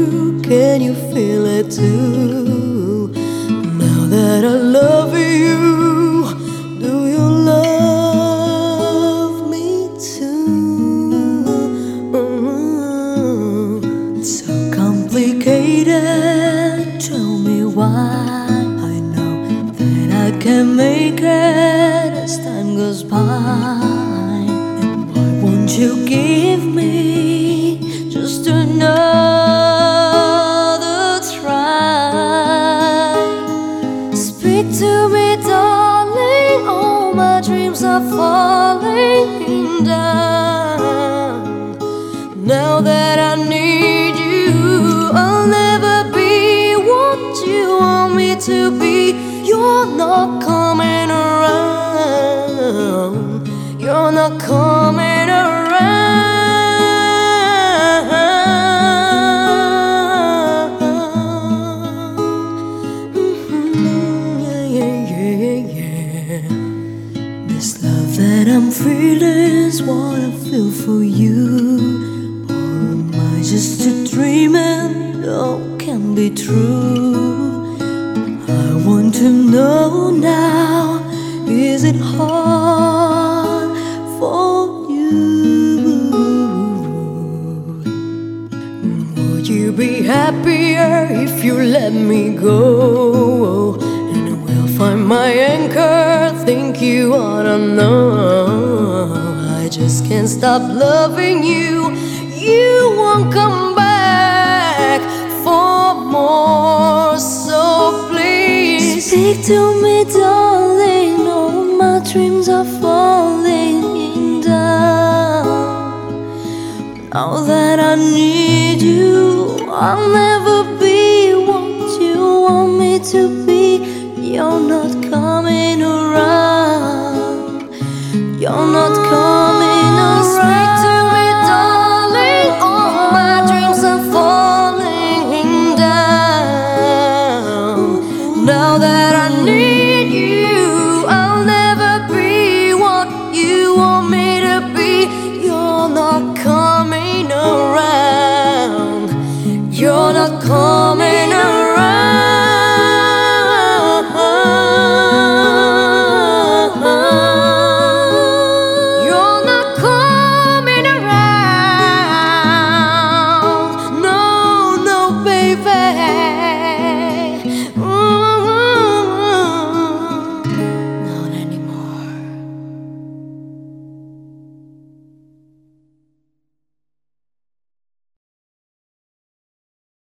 you? Can you feel it too? Now that I love you, do you love me too? It's so complicated. Tell me why. I know that I can make it as time goes by. And why won't you give me just another try? Speak to me, darling. All my dreams are falling down. Now that I need you, I'll never be what you want me to be. You're not coming around. You're not coming around. This love that I'm feeling is what I feel for you. Or am I just dreaming? No, can be true. I want to know now, is it hard for you? Would you be happier if you let me go? And I will find my anchor, think you ought to know. I just can't stop loving you. You won't come back for more, so please speak to me, darling. All my dreams are falling down. Now that I need you, I'll never be what you want me to be. You're not coming around. You're not coming around. Speak to me, darling. All my dreams are falling down. Now that I need you, I'll never be what you want me to be. You're not coming around. You're not coming